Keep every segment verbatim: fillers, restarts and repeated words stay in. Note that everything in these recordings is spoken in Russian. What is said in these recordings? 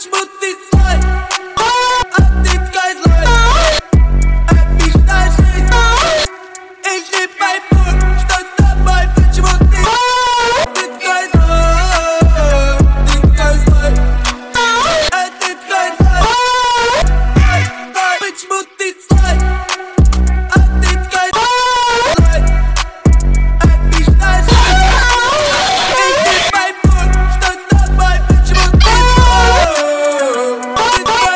Почему ты злой? А ты такая злой. Обижаешь жизнь. И не пойму, что с тобой. Почему ты? Ты такая злой. Ты такая злой. А ты такая злой. Почему ты злой? А ты такая злой. Обижаешь жизнь. И не пойму, что с тобой. Почему ты злой? Ты такая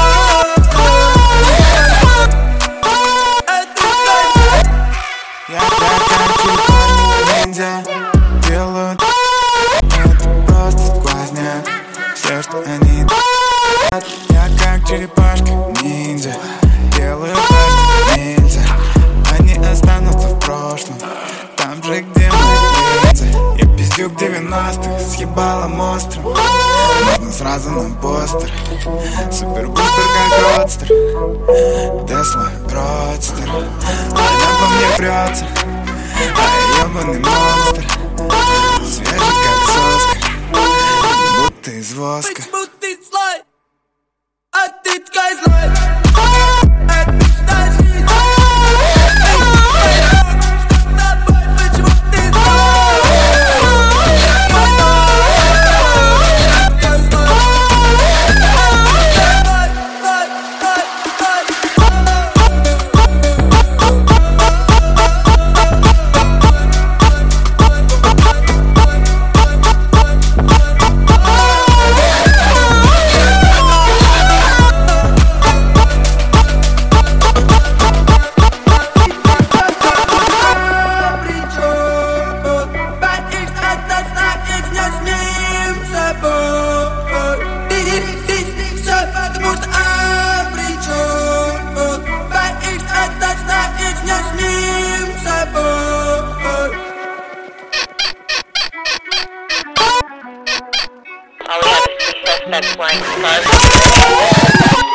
Я как ниндзя делают это просто сквозняк. Все, что они делают. Я как черепашка ниндзя делаю то, что нельзя. Они останутся в прошлом, там же, где мы ниндзя. Я пиздюк девяностых с ебалом острым. Можно сразу на постер. Супер бустер как родстер. Тесла родстер. Она по мне прется, а я ебаный монстр. Свежий как соска, будто из воска. Почему ты злой? А ты такая злой. Обижаешь жизнь. И не пойму, что с тобой. Почему ты злой? Такая злой. All we have is two suspects flying cars.